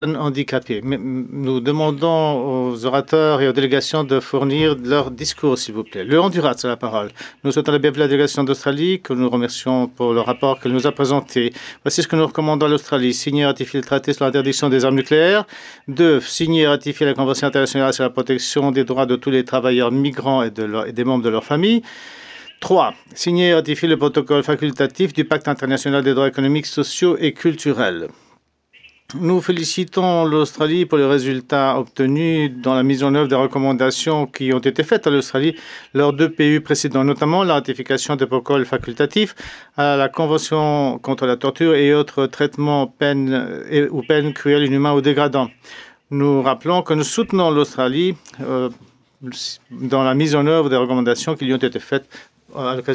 handicapés. Mais nous demandons aux orateurs et aux délégations de fournir leur discours, s'il vous plaît. Le Honduras a la parole. Nous souhaitons la bienvenue à la délégation d'Australie, que nous remercions pour le rapport qu'elle nous a présenté. Voici ce que nous recommandons à l'Australie. Signer et ratifier le traité sur l'interdiction des armes nucléaires. 2. Signer et ratifier la Convention internationale sur la protection des droits de tous les travailleurs migrants et des membres de leur famille. 3. Signer et ratifier le protocole facultatif du Pacte international des droits économiques, sociaux et culturels. Nous félicitons l'Australie pour les résultats obtenus dans la mise en œuvre des recommandations qui ont été faites à l'Australie lors de PU précédents, notamment la ratification des protocoles facultatifs à la Convention contre la torture et autres traitements ou peines cruelles, inhumains ou dégradants. Nous rappelons que nous soutenons l'Australie dans la mise en œuvre des recommandations qui lui ont été faites à l'occasion